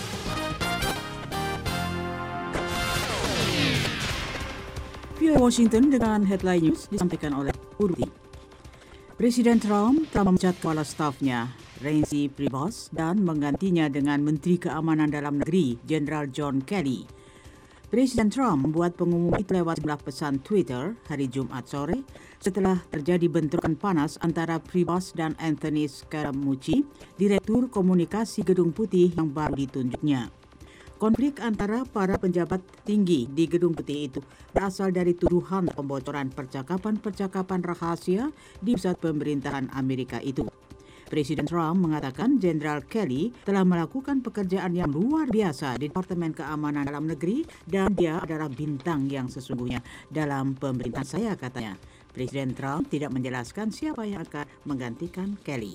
VOA Washington dengan headline news disampaikan oleh Urti. Presiden Trump telah memecat kepala stafnya, Reince Priebus, dan menggantinya dengan Menteri Keamanan Dalam Negeri, Jenderal John Kelly. Presiden Trump membuat pengumuman itu lewat sebuah pesan Twitter hari Jumat sore setelah terjadi bentrokan panas antara Priebus dan Anthony Scaramucci, Direktur Komunikasi Gedung Putih yang baru ditunjuknya. Konflik antara para penjabat tinggi di Gedung Putih itu berasal dari tuduhan pembocoran percakapan-percakapan rahasia di pusat pemerintahan Amerika itu. Presiden Trump mengatakan Jenderal Kelly telah melakukan pekerjaan yang luar biasa di Departemen Keamanan Dalam Negeri dan dia adalah bintang yang sesungguhnya dalam pemerintahan saya, katanya. Presiden Trump tidak menjelaskan siapa yang akan menggantikan Kelly.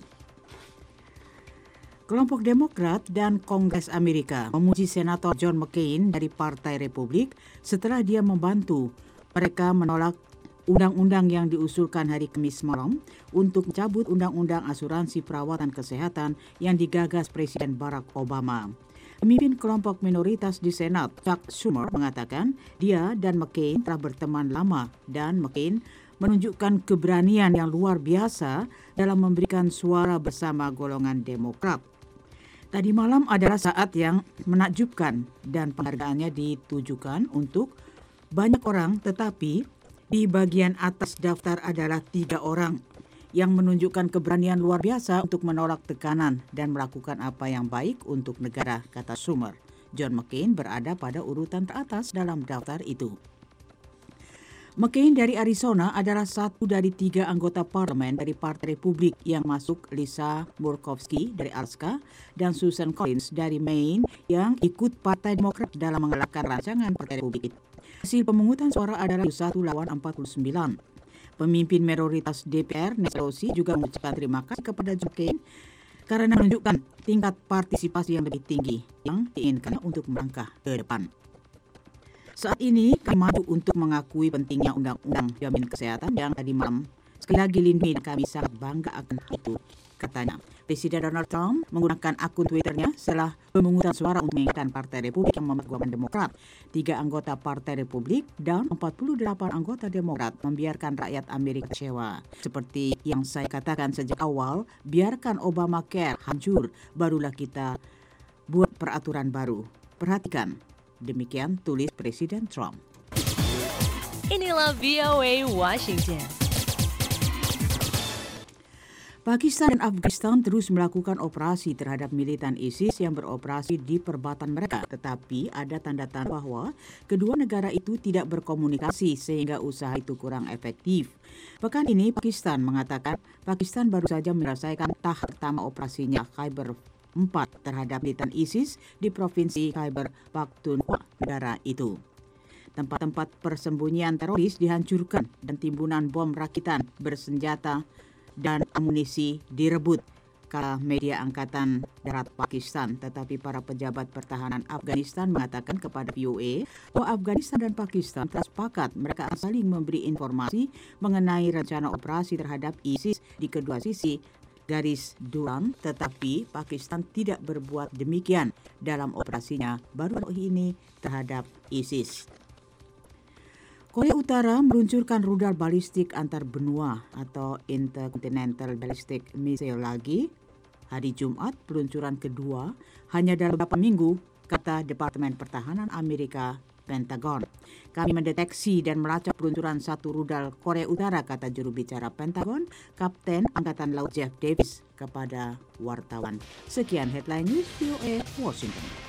Kelompok Demokrat dan Kongres Amerika memuji Senator John McCain dari Partai Republik setelah dia membantu mereka menolak undang-undang yang diusulkan hari Kamis malam untuk mencabut undang-undang asuransi perawatan kesehatan yang digagas Presiden Barack Obama. Pemimpin kelompok minoritas di Senat, Chuck Schumer, mengatakan dia dan McCain telah berteman lama dan McCain menunjukkan keberanian yang luar biasa dalam memberikan suara bersama golongan Demokrat. Tadi malam adalah saat yang menakjubkan dan penghargaannya ditujukan untuk banyak orang, tetapi di bagian atas daftar adalah 3 orang yang menunjukkan keberanian luar biasa untuk menolak tekanan dan melakukan apa yang baik untuk negara, kata Schumer. John McCain berada pada urutan teratas dalam daftar itu. McCain dari Arizona adalah satu dari 3 anggota parlemen dari Partai Republik yang masuk, Lisa Murkowski dari Alaska dan Susan Collins dari Maine yang ikut Partai Demokrat dalam mengalahkan rancangan Partai Republik itu. Hasil pemungutan suara adalah 1 lawan 49. Pemimpin minoritas DPR, Nancy Pelosi, juga mengucapkan terima kasih kepada John McCain karena menunjukkan tingkat partisipasi yang lebih tinggi yang diinginkan untuk melangkah ke depan. Saat ini kami maju untuk mengakui pentingnya undang-undang jaminan kesehatan yang tadi malam. Sekali lagi Lindmi, kami sangat bangga akan itu, katanya. Presiden Donald Trump menggunakan akun Twitternya setelah pemungutan suara untuk mengingatkan Partai Republik yang membuat golongan Demokrat. 3 anggota Partai Republik dan 48 anggota Demokrat membiarkan rakyat Amerika kecewa. Seperti yang saya katakan sejak awal, biarkan Obamacare hancur, barulah kita buat peraturan baru. Perhatikan. Demikian tulis Presiden Trump. Inilah VOA Washington. Pakistan dan Afghanistan terus melakukan operasi terhadap militan ISIS yang beroperasi di perbatasan mereka. Tetapi ada tanda-tanda bahwa kedua negara itu tidak berkomunikasi sehingga usaha itu kurang efektif. Pekan ini Pakistan mengatakan Pakistan baru saja menyelesaikan tahap pertama operasinya Khyber 4 terhadap militan ISIS di Provinsi Khyber Pakhtunkhwa negara itu. Tempat-tempat persembunyian teroris dihancurkan dan timbunan bom rakitan bersenjata dan amunisi direbut, kata media Angkatan Darat Pakistan. Tetapi para pejabat pertahanan Afghanistan mengatakan kepada VOA bahwa Afghanistan dan Pakistan telah sepakat mereka saling memberi informasi mengenai rencana operasi terhadap ISIS di kedua sisi garis Duran, tetapi Pakistan tidak berbuat demikian dalam operasinya baru ini terhadap ISIS. Korea Utara meluncurkan rudal balistik antar benua atau Intercontinental Ballistic Missile lagi hari Jumat, peluncuran kedua hanya dalam beberapa minggu, kata Departemen Pertahanan Amerika, Pentagon. Kami mendeteksi dan melacak peluncuran satu rudal Korea Utara, kata juru bicara Pentagon, Kapten Angkatan Laut Jeff Davis kepada wartawan. Sekian headline news VOA Washington.